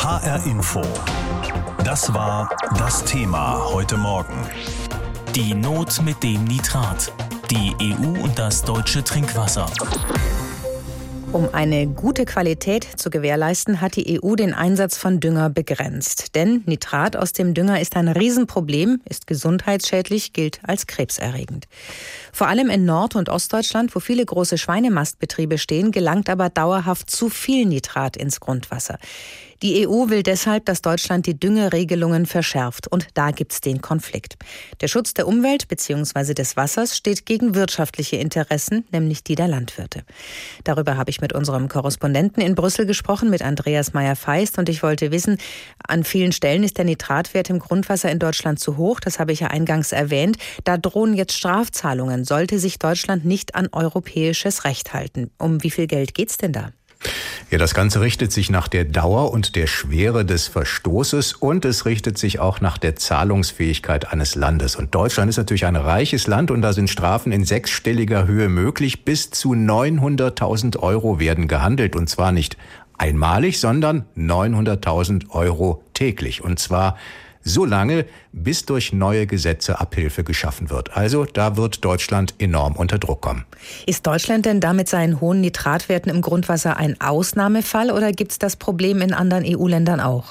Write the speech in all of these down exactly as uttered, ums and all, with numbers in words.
H R Info. Das war das Thema heute Morgen. Die Not mit dem Nitrat. Die E U und das deutsche Trinkwasser. Um eine gute Qualität zu gewährleisten, hat die E U den Einsatz von Dünger begrenzt. Denn Nitrat aus dem Dünger ist ein Riesenproblem, ist gesundheitsschädlich, gilt als krebserregend. Vor allem in Nord- und Ostdeutschland, wo viele große Schweinemastbetriebe stehen, gelangt aber dauerhaft zu viel Nitrat ins Grundwasser. Die E U will deshalb, dass Deutschland die Düngeregelungen verschärft. Und da gibt's den Konflikt. Der Schutz der Umwelt bzw. des Wassers steht gegen wirtschaftliche Interessen, nämlich die der Landwirte. Darüber habe ich mit unserem Korrespondenten in Brüssel gesprochen, mit Andreas Meyer-Feist. Und ich wollte wissen, an vielen Stellen ist der Nitratwert im Grundwasser in Deutschland zu hoch. Das habe ich ja eingangs erwähnt. Da drohen jetzt Strafzahlungen, sollte sich Deutschland nicht an europäisches Recht halten. Um wie viel Geld geht's denn da? Ja, das Ganze richtet sich nach der Dauer und der Schwere des Verstoßes und es richtet sich auch nach der Zahlungsfähigkeit eines Landes. Und Deutschland ist natürlich ein reiches Land und da sind Strafen in sechsstelliger Höhe möglich. Bis zu neunhunderttausend Euro werden gehandelt und zwar nicht einmalig, sondern neunhunderttausend Euro täglich. Und zwar so lange, bis durch neue Gesetze Abhilfe geschaffen wird. Also da wird Deutschland enorm unter Druck kommen. Ist Deutschland denn da mit seinen hohen Nitratwerten im Grundwasser ein Ausnahmefall oder gibt es das Problem in anderen E U-Ländern auch?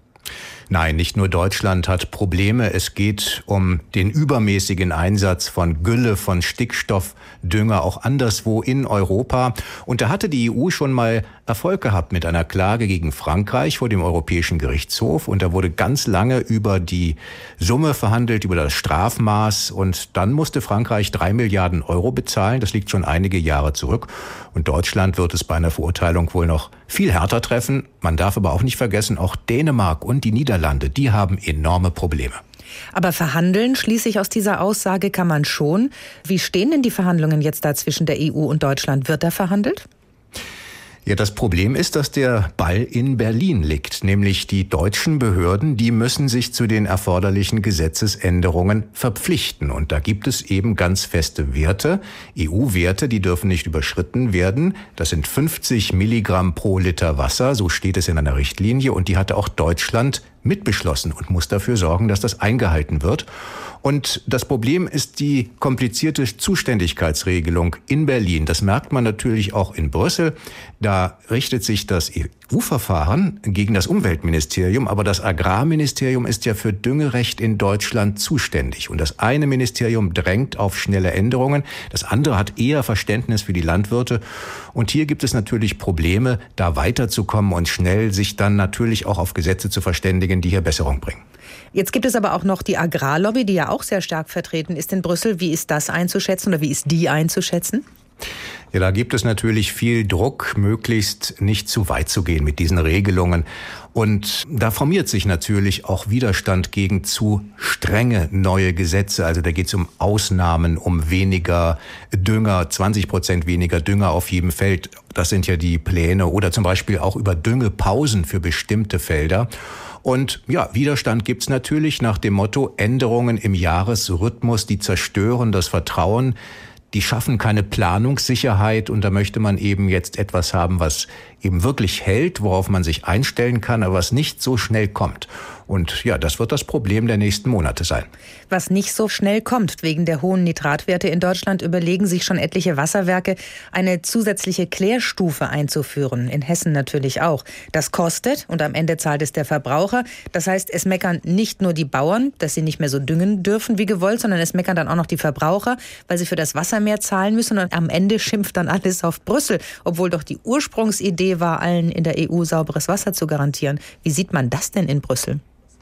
Nein, nicht nur Deutschland hat Probleme. Es geht um den übermäßigen Einsatz von Gülle, von Stickstoffdünger, auch anderswo in Europa. Und da hatte die E U schon mal Erfolg gehabt mit einer Klage gegen Frankreich vor dem Europäischen Gerichtshof. Und da wurde ganz lange über die Summe verhandelt, über das Strafmaß. Und dann musste Frankreich drei Milliarden Euro bezahlen. Das liegt schon einige Jahre zurück. Und Deutschland wird es bei einer Verurteilung wohl noch viel härter treffen. Man darf aber auch nicht vergessen, auch Dänemark und die Niederlande, die haben enorme Probleme. Aber verhandeln, schließe ich aus dieser Aussage, kann man schon. Wie stehen denn die Verhandlungen jetzt da zwischen der E U und Deutschland? Wird da verhandelt? Ja, das Problem ist, dass der Ball in Berlin liegt. Nämlich die deutschen Behörden, die müssen sich zu den erforderlichen Gesetzesänderungen verpflichten. Und da gibt es eben ganz feste Werte, E U-Werte, die dürfen nicht überschritten werden. Das sind fünfzig Milligramm pro Liter Wasser, so steht es in einer Richtlinie. Und die hatte auch Deutschland mitbeschlossen und muss dafür sorgen, dass das eingehalten wird. Und das Problem ist die komplizierte Zuständigkeitsregelung in Berlin. Das merkt man natürlich auch in Brüssel. Da richtet sich das E U-Verfahren gegen das Umweltministerium, aber das Agrarministerium ist ja für Düngerecht in Deutschland zuständig. Und das eine Ministerium drängt auf schnelle Änderungen, das andere hat eher Verständnis für die Landwirte. Und hier gibt es natürlich Probleme, da weiterzukommen und schnell sich dann natürlich auch auf Gesetze zu verständigen, die hier Besserung bringen. Jetzt gibt es aber auch noch die Agrarlobby, die ja auch sehr stark vertreten ist in Brüssel. Wie ist das einzuschätzen oder wie ist die einzuschätzen? Ja, da gibt es natürlich viel Druck, möglichst nicht zu weit zu gehen mit diesen Regelungen. Und da formiert sich natürlich auch Widerstand gegen zu strenge neue Gesetze. Also da geht es um Ausnahmen, um weniger Dünger, zwanzig Prozent weniger Dünger auf jedem Feld. Das sind ja die Pläne. Oder zum Beispiel auch über Düngepausen für bestimmte Felder. Und ja, Widerstand gibt's natürlich nach dem Motto, Änderungen im Jahresrhythmus, die zerstören das Vertrauen, die schaffen keine Planungssicherheit und da möchte man eben jetzt etwas haben, was eben wirklich hält, worauf man sich einstellen kann, aber was nicht so schnell kommt. Und ja, das wird das Problem der nächsten Monate sein. Was nicht so schnell kommt, wegen der hohen Nitratwerte in Deutschland, überlegen sich schon etliche Wasserwerke, eine zusätzliche Klärstufe einzuführen. In Hessen natürlich auch. Das kostet und am Ende zahlt es der Verbraucher. Das heißt, es meckern nicht nur die Bauern, dass sie nicht mehr so düngen dürfen wie gewollt, sondern es meckern dann auch noch die Verbraucher, weil sie für das Wasser mehr zahlen müssen. Und am Ende schimpft dann alles auf Brüssel, obwohl doch die Ursprungsidee war, allen in der E U sauberes Wasser zu garantieren. Wie sieht man das denn in Brüssel?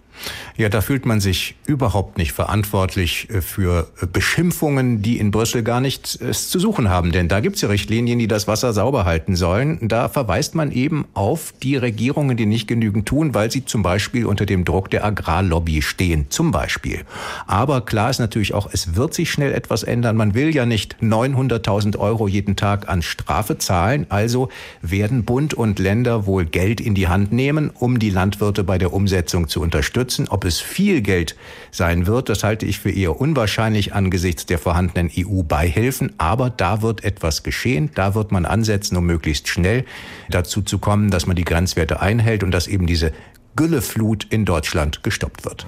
Ja, da fühlt man sich überhaupt nicht verantwortlich für Beschimpfungen, die in Brüssel gar nichts zu suchen haben. Denn da gibt es ja Richtlinien, die das Wasser sauber halten sollen. Da verweist man eben auf die Regierungen, die nicht genügend tun, weil sie zum Beispiel unter dem Druck der Agrarlobby stehen. Zum Beispiel. Aber klar ist natürlich auch, es wird sich schnell etwas ändern. Man will ja nicht neunhunderttausend Euro jeden Tag an Strafe zahlen. Also werden Bund und Länder wohl Geld in die Hand nehmen, um die Landwirte bei der Umsetzung zu unterstützen. Ob es viel Geld sein wird, das halte ich für eher unwahrscheinlich angesichts der vorhandenen E U-Beihilfen. Aber da wird etwas geschehen. Da wird man ansetzen, um möglichst schnell dazu zu kommen, dass man die Grenzwerte einhält und dass eben diese Gülleflut in Deutschland gestoppt wird.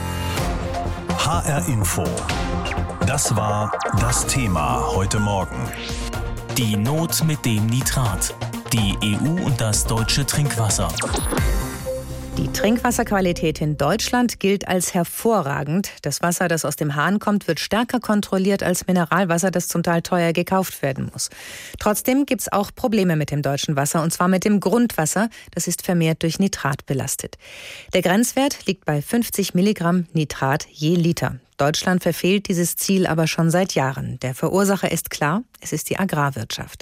H R Info. Das war das Thema heute Morgen. Die Not mit dem Nitrat. Die E U und das deutsche Trinkwasser. Die Trinkwasserqualität in Deutschland gilt als hervorragend. Das Wasser, das aus dem Hahn kommt, wird stärker kontrolliert als Mineralwasser, das zum Teil teuer gekauft werden muss. Trotzdem gibt es auch Probleme mit dem deutschen Wasser, und zwar mit dem Grundwasser. Das ist vermehrt durch Nitrat belastet. Der Grenzwert liegt bei fünfzig Milligramm Nitrat je Liter. Deutschland verfehlt dieses Ziel aber schon seit Jahren. Der Verursacher ist klar, es ist die Agrarwirtschaft.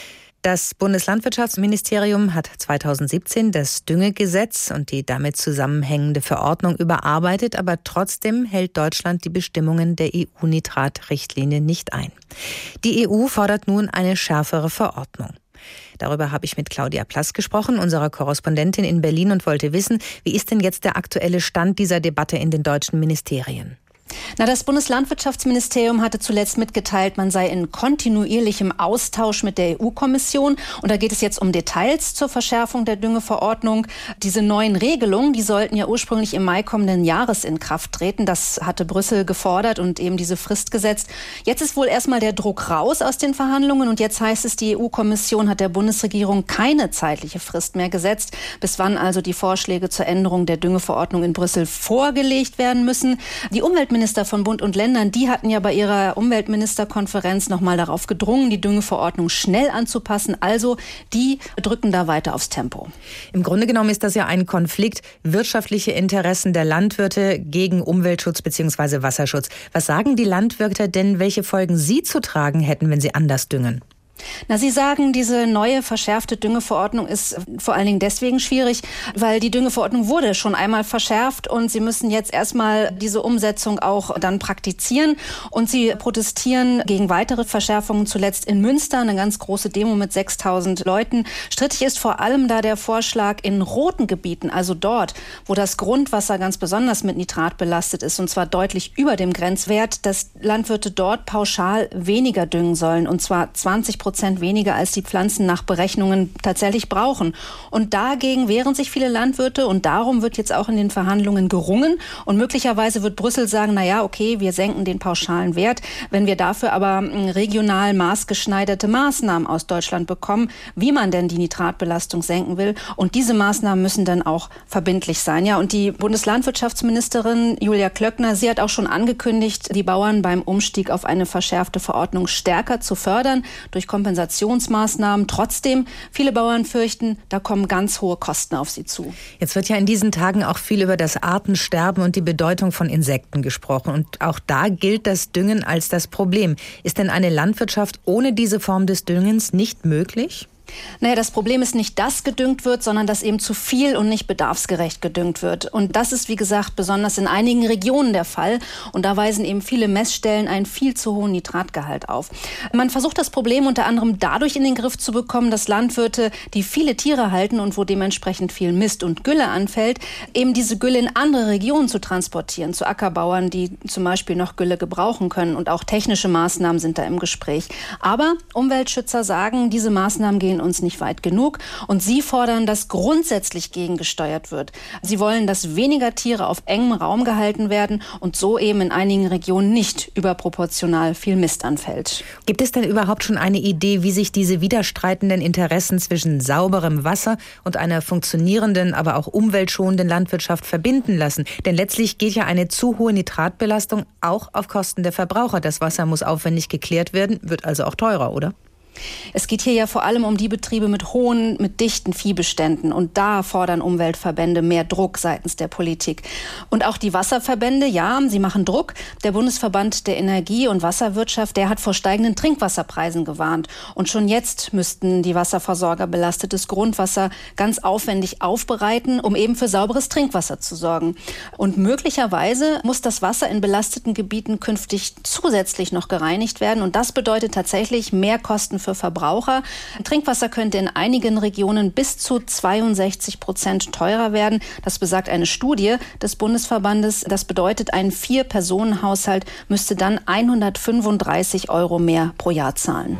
Das Bundeslandwirtschaftsministerium hat zweitausendsiebzehn das Düngegesetz und die damit zusammenhängende Verordnung überarbeitet, aber trotzdem hält Deutschland die Bestimmungen der E U-Nitrat-Richtlinie nicht ein. Die E U fordert nun eine schärfere Verordnung. Darüber habe ich mit Claudia Plass gesprochen, unserer Korrespondentin in Berlin, und wollte wissen, wie ist denn jetzt der aktuelle Stand dieser Debatte in den deutschen Ministerien? Na, das Bundeslandwirtschaftsministerium hatte zuletzt mitgeteilt, man sei in kontinuierlichem Austausch mit der E U-Kommission. Und da geht es jetzt um Details zur Verschärfung der Düngeverordnung. Diese neuen Regelungen, die sollten ja ursprünglich im Mai kommenden Jahres in Kraft treten. Das hatte Brüssel gefordert und eben diese Frist gesetzt. Jetzt ist wohl erstmal der Druck raus aus den Verhandlungen. Und jetzt heißt es, die E U-Kommission hat der Bundesregierung keine zeitliche Frist mehr gesetzt, bis wann also die Vorschläge zur Änderung der Düngeverordnung in Brüssel vorgelegt werden müssen. Die Umweltminister von Bund und Ländern, die hatten ja bei ihrer Umweltministerkonferenz nochmal darauf gedrungen, die Düngeverordnung schnell anzupassen. Also die drücken da weiter aufs Tempo. Im Grunde genommen ist das ja ein Konflikt, wirtschaftliche Interessen der Landwirte gegen Umweltschutz bzw. Wasserschutz. Was sagen die Landwirte denn, welche Folgen sie zu tragen hätten, wenn sie anders düngen? Na, Sie sagen, diese neue verschärfte Düngeverordnung ist vor allen Dingen deswegen schwierig, weil die Düngeverordnung wurde schon einmal verschärft und Sie müssen jetzt erstmal diese Umsetzung auch dann praktizieren. Und Sie protestieren gegen weitere Verschärfungen, zuletzt in Münster, eine ganz große Demo mit sechstausend Leuten. Strittig ist vor allem da der Vorschlag in roten Gebieten, also dort, wo das Grundwasser ganz besonders mit Nitrat belastet ist, und zwar deutlich über dem Grenzwert, dass Landwirte dort pauschal weniger düngen sollen, und zwar zwanzig Prozent weniger, als die Pflanzen nach Berechnungen tatsächlich brauchen. Und dagegen wehren sich viele Landwirte, und darum wird jetzt auch in den Verhandlungen gerungen. Und möglicherweise wird Brüssel sagen, na ja, okay, wir senken den pauschalen Wert. Wenn wir dafür aber regional maßgeschneiderte Maßnahmen aus Deutschland bekommen, wie man denn die Nitratbelastung senken will. Und diese Maßnahmen müssen dann auch verbindlich sein. Ja, und die Bundeslandwirtschaftsministerin Julia Klöckner, sie hat auch schon angekündigt, die Bauern beim Umstieg auf eine verschärfte Verordnung stärker zu fördern durch Kompensationsmaßnahmen. Trotzdem, viele Bauern fürchten, da kommen ganz hohe Kosten auf sie zu. Jetzt wird ja in diesen Tagen auch viel über das Artensterben und die Bedeutung von Insekten gesprochen. Und auch da gilt das Düngen als das Problem. Ist denn eine Landwirtschaft ohne diese Form des Düngens nicht möglich? Naja, das Problem ist nicht, dass gedüngt wird, sondern dass eben zu viel und nicht bedarfsgerecht gedüngt wird. Und das ist, wie gesagt, besonders in einigen Regionen der Fall. Und da weisen eben viele Messstellen einen viel zu hohen Nitratgehalt auf. Man versucht das Problem unter anderem dadurch in den Griff zu bekommen, dass Landwirte, die viele Tiere halten und wo dementsprechend viel Mist und Gülle anfällt, eben diese Gülle in andere Regionen zu transportieren, zu Ackerbauern, die zum Beispiel noch Gülle gebrauchen können. Und auch technische Maßnahmen sind da im Gespräch. Aber Umweltschützer sagen, diese Maßnahmen gehen uns nicht weit genug, und sie fordern, dass grundsätzlich gegengesteuert wird. Sie wollen, dass weniger Tiere auf engem Raum gehalten werden und so eben in einigen Regionen nicht überproportional viel Mist anfällt. Gibt es denn überhaupt schon eine Idee, wie sich diese widerstreitenden Interessen zwischen sauberem Wasser und einer funktionierenden, aber auch umweltschonenden Landwirtschaft verbinden lassen? Denn letztlich geht ja eine zu hohe Nitratbelastung auch auf Kosten der Verbraucher. Das Wasser muss aufwendig geklärt werden, wird also auch teurer, oder? Es geht hier ja vor allem um die Betriebe mit hohen, mit dichten Viehbeständen. Und da fordern Umweltverbände mehr Druck seitens der Politik. Und auch die Wasserverbände, ja, sie machen Druck. Der Bundesverband der Energie- und Wasserwirtschaft, der hat vor steigenden Trinkwasserpreisen gewarnt. Und schon jetzt müssten die Wasserversorger belastetes Grundwasser ganz aufwendig aufbereiten, um eben für sauberes Trinkwasser zu sorgen. Und möglicherweise muss das Wasser in belasteten Gebieten künftig zusätzlich noch gereinigt werden. Und das bedeutet tatsächlich mehr Kosten für Verbraucher. Trinkwasser könnte in einigen Regionen bis zu zweiundsechzig Prozent teurer werden. Das besagt eine Studie des Bundesverbandes. Das bedeutet, ein Vier-Personen-Haushalt müsste dann hundertfünfunddreißig Euro mehr pro Jahr zahlen.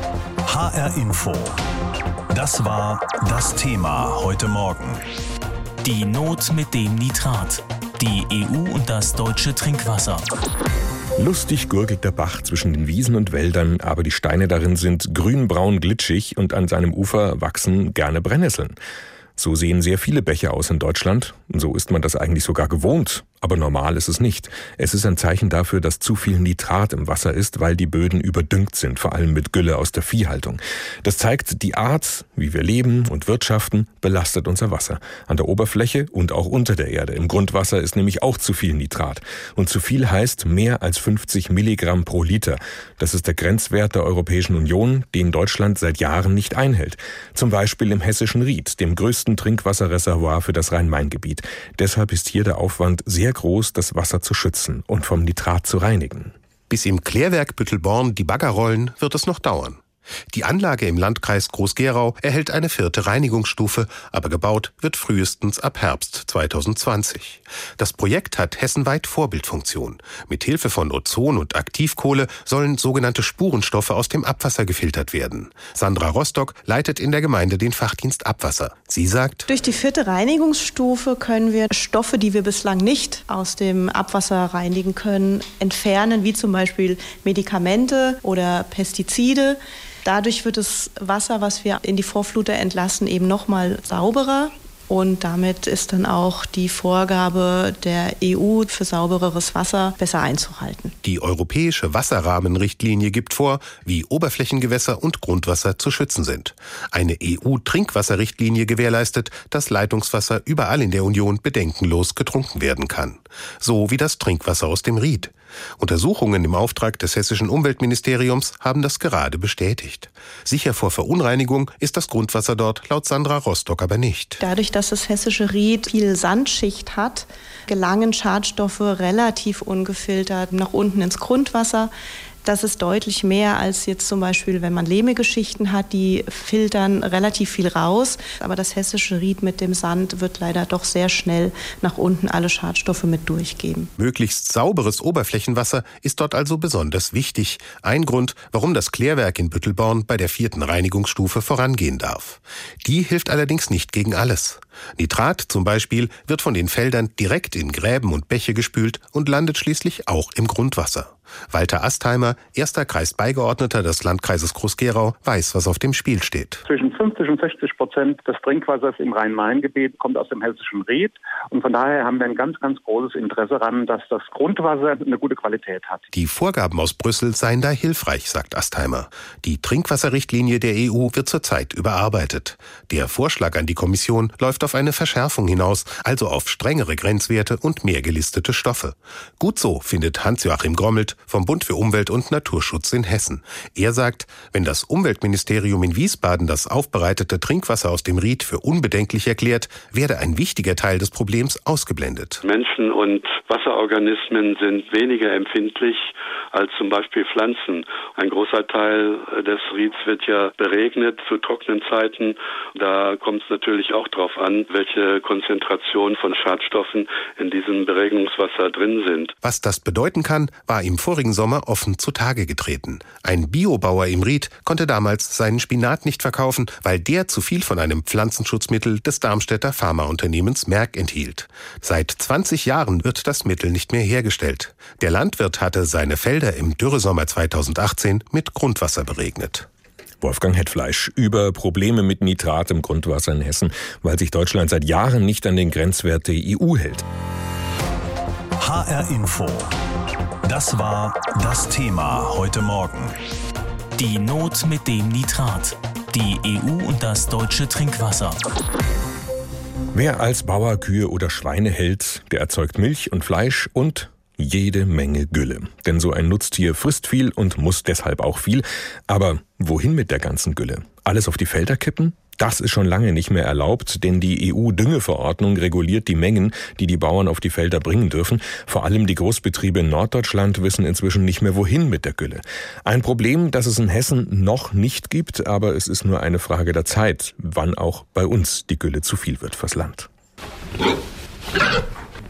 H R Info. Das war das Thema heute Morgen. Die Not mit dem Nitrat. Die E U und das deutsche Trinkwasser. Lustig gurgelt der Bach zwischen den Wiesen und Wäldern, aber die Steine darin sind grünbraun glitschig und an seinem Ufer wachsen gerne Brennnesseln. So sehen sehr viele Bäche aus in Deutschland. So ist man das eigentlich sogar gewohnt. Aber normal ist es nicht. Es ist ein Zeichen dafür, dass zu viel Nitrat im Wasser ist, weil die Böden überdüngt sind, vor allem mit Gülle aus der Viehhaltung. Das zeigt, die Art, wie wir leben und wirtschaften, belastet unser Wasser. An der Oberfläche und auch unter der Erde. Im Grundwasser ist nämlich auch zu viel Nitrat. Und zu viel heißt mehr als fünfzig Milligramm pro Liter. Das ist der Grenzwert der Europäischen Union, den Deutschland seit Jahren nicht einhält. Zum Beispiel im hessischen Ried, dem größten Trinkwasserreservoir für das Rhein-Main-Gebiet. Deshalb ist hier der Aufwand sehr groß, das Wasser zu schützen und vom Nitrat zu reinigen. Bis im Klärwerk Büttelborn die Bagger rollen, wird es noch dauern. Die Anlage im Landkreis Groß-Gerau erhält eine vierte Reinigungsstufe, aber gebaut wird frühestens ab Herbst zweitausendzwanzig. Das Projekt hat hessenweit Vorbildfunktion. Mit Hilfe von Ozon und Aktivkohle sollen sogenannte Spurenstoffe aus dem Abwasser gefiltert werden. Sandra Rostock leitet in der Gemeinde den Fachdienst Abwasser. Sie sagt: Durch die vierte Reinigungsstufe können wir Stoffe, die wir bislang nicht aus dem Abwasser reinigen können, entfernen, wie zum Beispiel Medikamente oder Pestizide. Dadurch wird das Wasser, was wir in die Vorfluter entlassen, eben nochmal sauberer. Und damit ist dann auch die Vorgabe der E U für saubereres Wasser besser einzuhalten. Die europäische Wasserrahmenrichtlinie gibt vor, wie Oberflächengewässer und Grundwasser zu schützen sind. Eine E U-Trinkwasserrichtlinie gewährleistet, dass Leitungswasser überall in der Union bedenkenlos getrunken werden kann. So wie das Trinkwasser aus dem Ried. Untersuchungen im Auftrag des hessischen Umweltministeriums haben das gerade bestätigt. Sicher vor Verunreinigung ist das Grundwasser dort laut Sandra Rostock aber nicht. Dadurch, dass das hessische Ried viel Sandschicht hat, gelangen Schadstoffe relativ ungefiltert nach unten ins Grundwasser. Das ist deutlich mehr als jetzt zum Beispiel, wenn man Lehmegeschichten hat, die filtern relativ viel raus. Aber das hessische Ried mit dem Sand wird leider doch sehr schnell nach unten alle Schadstoffe mit durchgeben. Möglichst sauberes Oberflächenwasser ist dort also besonders wichtig. Ein Grund, warum das Klärwerk in Büttelborn bei der vierten Reinigungsstufe vorangehen darf. Die hilft allerdings nicht gegen alles. Nitrat zum Beispiel wird von den Feldern direkt in Gräben und Bäche gespült und landet schließlich auch im Grundwasser. Walter Astheimer, erster Kreisbeigeordneter des Landkreises Groß-Gerau, weiß, was auf dem Spiel steht. Zwischen fünfzig und sechzig Prozent des Trinkwassers im Rhein-Main-Gebiet kommt aus dem hessischen Ried. Und von daher haben wir ein ganz, ganz großes Interesse daran, dass das Grundwasser eine gute Qualität hat. Die Vorgaben aus Brüssel seien da hilfreich, sagt Astheimer. Die Trinkwasserrichtlinie der E U wird zurzeit überarbeitet. Der Vorschlag an die Kommission läuft auf eine Verschärfung hinaus, also auf strengere Grenzwerte und mehr gelistete Stoffe. Gut so, findet Hans-Joachim Grommelt vom Bund für Umwelt und Naturschutz in Hessen. Er sagt, wenn das Umweltministerium in Wiesbaden das aufbereitete Trinkwasser aus dem Ried für unbedenklich erklärt, werde ein wichtiger Teil des Problems ausgeblendet. Menschen und Wasserorganismen sind weniger empfindlich als zum Beispiel Pflanzen. Ein großer Teil des Rieds wird ja beregnet zu trockenen Zeiten. Da kommt es natürlich auch darauf an, welche Konzentration von Schadstoffen in diesem Beregnungswasser drin sind. Was das bedeuten kann, war im vorigen Sommer offen zutage getreten. Ein Biobauer im Ried konnte damals seinen Spinat nicht verkaufen, weil der zu viel von einem Pflanzenschutzmittel des Darmstädter Pharmaunternehmens Merck enthielt. Seit zwanzig Jahren wird das Mittel nicht mehr hergestellt. Der Landwirt hatte seine Felder im Dürresommer zweitausendachtzehn mit Grundwasser beregnet. Wolfgang Hetfleisch über Probleme mit Nitrat im Grundwasser in Hessen, weil sich Deutschland seit Jahren nicht an den Grenzwert der E U hält. H R Info. Das war das Thema heute Morgen. Die Not mit dem Nitrat. Die E U und das deutsche Trinkwasser. Wer als Bauer Kühe oder Schweine hält, der erzeugt Milch und Fleisch und jede Menge Gülle. Denn so ein Nutztier frisst viel und muss deshalb auch viel. Aber wohin mit der ganzen Gülle? Alles auf die Felder kippen? Das ist schon lange nicht mehr erlaubt, denn die E U-Düngeverordnung reguliert die Mengen, die die Bauern auf die Felder bringen dürfen. Vor allem die Großbetriebe in Norddeutschland wissen inzwischen nicht mehr, wohin mit der Gülle. Ein Problem, das es in Hessen noch nicht gibt, aber es ist nur eine Frage der Zeit, wann auch bei uns die Gülle zu viel wird fürs Land.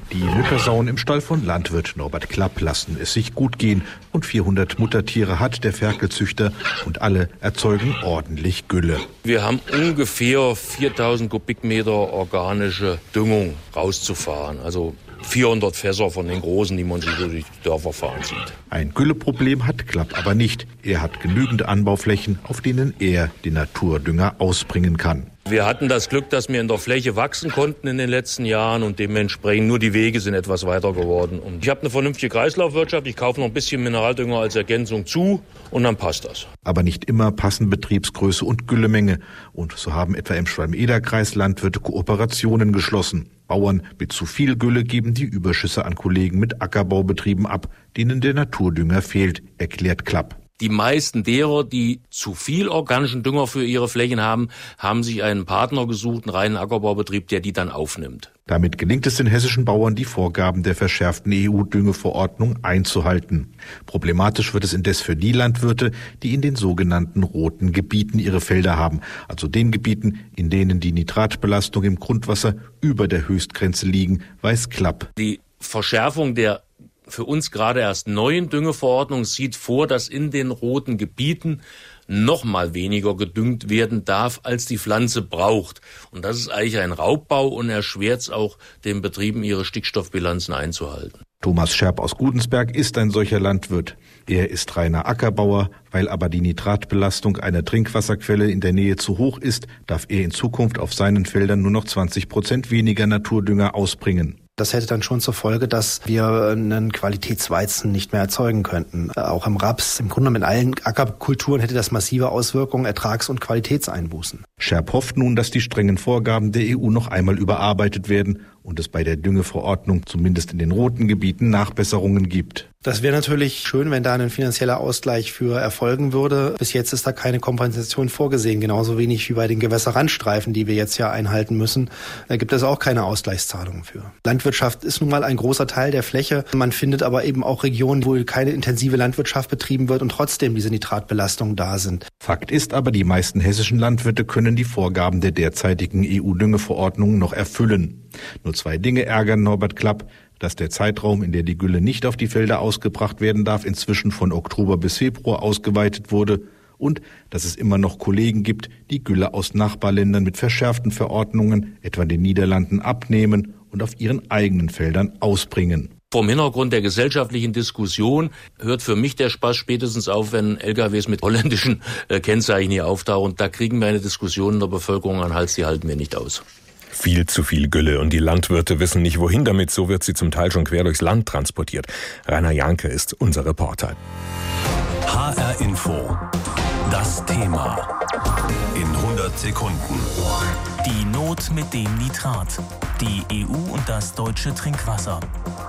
Die Muttersauen im Stall von Landwirt Norbert Klapp lassen es sich gut gehen. Rund vierhundert Muttertiere hat der Ferkelzüchter und alle erzeugen ordentlich Gülle. Wir haben ungefähr viertausend Kubikmeter organische Düngung rauszufahren. Also vierhundert Fässer von den großen, die man sich durch die Dörfer fahren sieht. Ein Gülleproblem hat Klapp aber nicht. Er hat genügend Anbauflächen, auf denen er den Naturdünger ausbringen kann. Wir hatten das Glück, dass wir in der Fläche wachsen konnten in den letzten Jahren und dementsprechend nur die Wege sind etwas weiter geworden. Und ich habe eine vernünftige Kreislaufwirtschaft, ich kaufe noch ein bisschen Mineraldünger als Ergänzung zu und dann passt das. Aber nicht immer passen Betriebsgröße und Güllemenge. Und so haben etwa im Schwalm-Eder-Kreis Landwirte Kooperationen geschlossen. Bauern mit zu viel Gülle geben die Überschüsse an Kollegen mit Ackerbaubetrieben ab, denen der Naturdünger fehlt, erklärt Klapp. Die meisten derer, die zu viel organischen Dünger für ihre Flächen haben, haben sich einen Partner gesucht, einen reinen Ackerbaubetrieb, der die dann aufnimmt. Damit gelingt es den hessischen Bauern, die Vorgaben der verschärften E U-Düngeverordnung einzuhalten. Problematisch wird es indes für die Landwirte, die in den sogenannten roten Gebieten ihre Felder haben, also den Gebieten, in denen die Nitratbelastung im Grundwasser über der Höchstgrenze liegen, weiß Klapp. Die Verschärfung der für uns gerade erst neuen Düngeverordnung sieht vor, dass in den roten Gebieten noch mal weniger gedüngt werden darf, als die Pflanze braucht. Und das ist eigentlich ein Raubbau und erschwert es auch den Betrieben, ihre Stickstoffbilanzen einzuhalten. Thomas Scherb aus Gudensberg ist ein solcher Landwirt. Er ist reiner Ackerbauer. Weil aber die Nitratbelastung einer Trinkwasserquelle in der Nähe zu hoch ist, darf er in Zukunft auf seinen Feldern nur noch zwanzig Prozent weniger Naturdünger ausbringen. Das hätte dann schon zur Folge, dass wir einen Qualitätsweizen nicht mehr erzeugen könnten. Auch im Raps, im Grunde mit allen Ackerkulturen hätte das massive Auswirkungen, Ertrags- und Qualitätseinbußen. Scherb hofft nun, dass die strengen Vorgaben der E U noch einmal überarbeitet werden und es bei der Düngeverordnung zumindest in den roten Gebieten Nachbesserungen gibt. Das wäre natürlich schön, wenn da ein finanzieller Ausgleich für erfolgen würde. Bis jetzt ist da keine Kompensation vorgesehen, genauso wenig wie bei den Gewässerrandstreifen, die wir jetzt ja einhalten müssen. Da gibt es auch keine Ausgleichszahlungen für. Landwirtschaft ist nun mal ein großer Teil der Fläche. Man findet aber eben auch Regionen, wo keine intensive Landwirtschaft betrieben wird und trotzdem diese Nitratbelastungen da sind. Fakt ist aber, die meisten hessischen Landwirte können die Vorgaben der derzeitigen E U-Düngeverordnung noch erfüllen. Nur zwei Dinge ärgern Norbert Klapp: dass der Zeitraum, in der die Gülle nicht auf die Felder ausgebracht werden darf, inzwischen von Oktober bis Februar ausgeweitet wurde und dass es immer noch Kollegen gibt, die Gülle aus Nachbarländern mit verschärften Verordnungen, etwa den Niederlanden, abnehmen und auf ihren eigenen Feldern ausbringen. Vom Hintergrund der gesellschaftlichen Diskussion hört für mich der Spaß spätestens auf, wenn L K Ws mit holländischen äh, Kennzeichen hier auftauchen. Da kriegen wir eine Diskussion in der Bevölkerung an den Hals, die halten wir nicht aus. Viel zu viel Gülle und die Landwirte wissen nicht wohin damit, so wird sie zum Teil schon quer durchs Land transportiert. Rainer Janke ist unser Reporter. H R Info. Das Thema. In hundert Sekunden. Die Not mit dem Nitrat. Die E U und das deutsche Trinkwasser.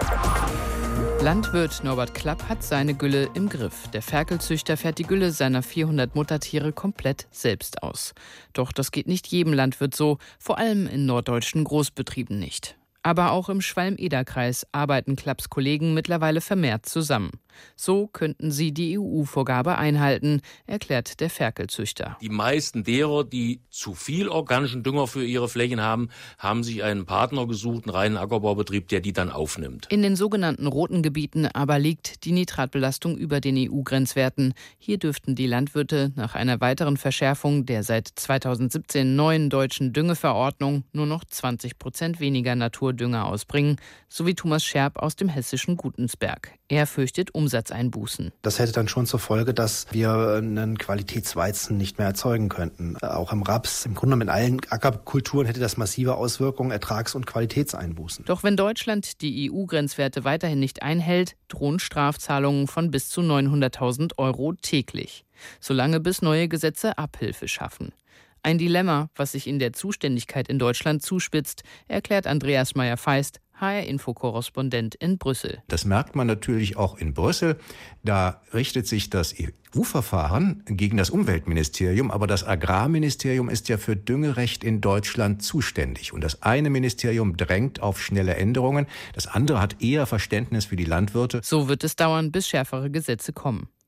Landwirt Norbert Klapp hat seine Gülle im Griff. Der Ferkelzüchter fährt die Gülle seiner vierhundert Muttertiere komplett selbst aus. Doch das geht nicht jedem Landwirt so, vor allem in norddeutschen Großbetrieben nicht. Aber auch im Schwalm-Eder-Kreis arbeiten Klapps Kollegen mittlerweile vermehrt zusammen. So könnten sie die E U-Vorgabe einhalten, erklärt der Ferkelzüchter. Die meisten derer, die zu viel organischen Dünger für ihre Flächen haben, haben sich einen Partner gesucht, einen reinen Ackerbaubetrieb, der die dann aufnimmt. In den sogenannten roten Gebieten aber liegt die Nitratbelastung über den E U-Grenzwerten. Hier dürften die Landwirte nach einer weiteren Verschärfung der seit zweitausendsiebzehn neuen deutschen Düngeverordnung nur noch zwanzig Prozent weniger Naturdünger ausbringen, so wie Thomas Scherb aus dem hessischen Gudensberg. Er fürchtet Umsatzeinbußen. Das hätte dann schon zur Folge, dass wir einen Qualitätsweizen nicht mehr erzeugen könnten. Auch im Raps, im Grunde mit allen Ackerkulturen hätte das massive Auswirkungen, Ertrags- und Qualitätseinbußen. Doch wenn Deutschland die E U-Grenzwerte weiterhin nicht einhält, drohen Strafzahlungen von bis zu neunhunderttausend Euro täglich. Solange bis neue Gesetze Abhilfe schaffen. Ein Dilemma, was sich in der Zuständigkeit in Deutschland zuspitzt, erklärt Andreas Meyer-Feist, H R-Info-Korrespondent in Brüssel. Das merkt man natürlich auch in Brüssel. Da richtet sich das E U-Verfahren gegen das Umweltministerium, aber das Agrarministerium ist ja für Düngerecht in Deutschland zuständig. Und das eine Ministerium drängt auf schnelle Änderungen, das andere hat eher Verständnis für die Landwirte. So wird es dauern, bis schärfere Gesetze kommen.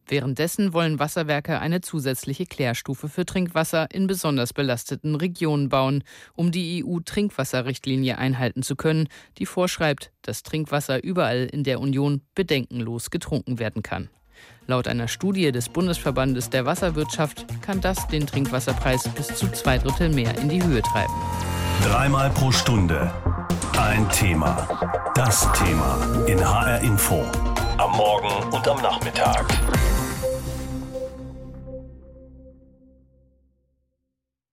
Währenddessen wollen Wasserwerke eine zusätzliche Klärstufe für Trinkwasser in besonders belasteten Regionen bauen, um die E U-Trinkwasserrichtlinie einhalten zu können, die vorschreibt, dass Trinkwasser überall in der Union bedenkenlos getrunken werden kann. Laut einer Studie des Bundesverbandes der Wasserwirtschaft kann das den Trinkwasserpreis bis zu zwei Drittel mehr in die Höhe treiben. Dreimal pro Stunde ein Thema. Das Thema in H R Info. Am Morgen und am Nachmittag.